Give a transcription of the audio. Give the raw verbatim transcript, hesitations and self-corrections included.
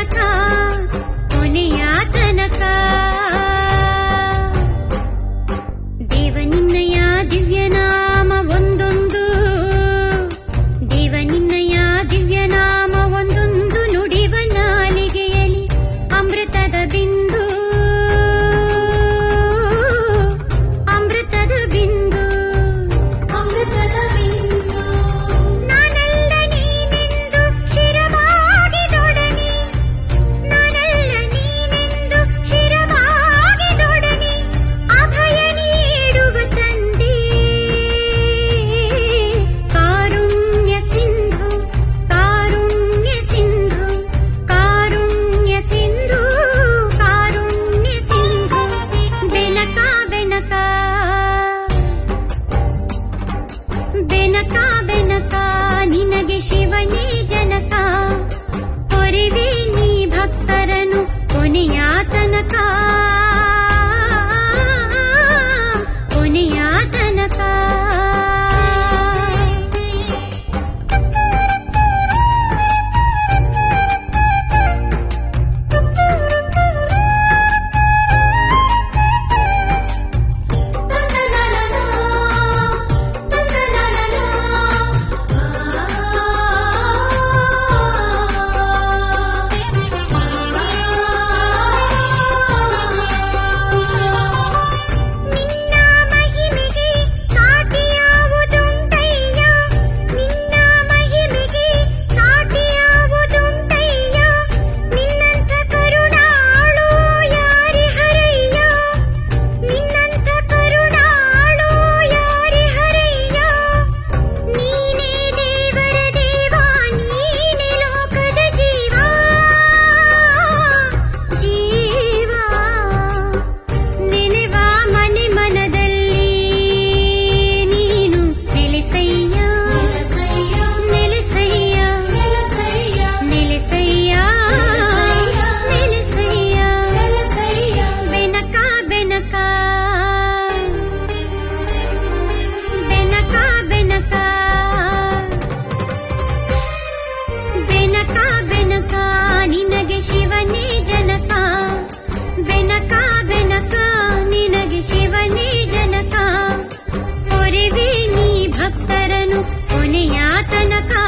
ತನಕ ಕೊನೆಯ ತನಕ ದೇವ ನಿನ್ನಯ ದಿವ್ಯನಾಮ ಒಂದೊಂದು ದೇವ ನಿನ್ನಯ ದಿವ್ಯನಾಮ ಒಂದೊಂದು ನುಡಿವ ನಾಲಿಗೆಯಲ್ಲಿ ಅಮೃತದ ಬಿಂದು ಅಮೃತದ ಬಿಂದು ಅಮೃತದ ಬಿಂದು ನಾನೆಲ್ಲ ನೀನೆಂದು ಶಿರವಾಗಿದೊಡನೆ ನಾನೆಲ್ಲ ನೀನೆಂದು ಶಿರವಾಗಿದೊಡನೆ ಅಭಯ ನೀಡುವ ತಂದೆ ಕಾರುಣ್ಯ ಸಿಂಧು ಕಾರುಣ್ಯ ಸಿಂಧು ಕಾರುಣ್ಯ ಸಿಂಧು ಕಾರುಣ್ಯ ಸಿಂಧು ಬೆನಕ ಬೆನಕ ಬೆನಕ ಬೆನಕ ನಿನಗೆ ಶಿವನೇ ಜನಕ ಕೊರಿವೆ ನೀ ಭಕ್ತರನು ಕೊನೆಯ ತನಕ ಕೊನೆಯ ತನಕ ನಿನ್ನ ಮಹಿಮೆಗೆ ಸಾಟಿಯಾವುದುಂಟಯ್ಯ ನಿನ್ನ ಮಹಿಮೆಗೆ ಸಾಟಿಯಾವುದುಂಟಯ್ಯ ನಿನ್ನಂಥ ಕರುಣಾಳು ಯಾರಿ ಹರಯ್ಯ ನಿನ್ನಂಥ ಕರುಣಾಳು ಯಾರಿ ಹರಯ್ಯ ನೀನೇ ದೇವರ ದೇವ ನೀನೇ ಲೋಕದ ಜೀವ ಜೀವ ನೆನೆವ ಮನೆ ಮನದಲ್ಲಿ ನೀನು ನೆಲೆಸಯ್ಯ ನೆಲೆಸಯ್ಯ ನೆಲೆಸಯ್ಯ ನೆಲೆಸಯ್ಯ ಬೆನಕ ಬೆನಕ ಬೆನಕ ಬೆನಕ ಬೆನಕ ಬೆನಕ ನಿನಗೆ ಶಿವನೇ ಜನಕ ಬೆನಕ ಬೆನಕ ನಿನಗೆ ಶಿವನೇ ಜನಕ ಕೊರಿವೆ ನೀ ಭಕ್ತರನು ಕೊನೆಯ ತನಕ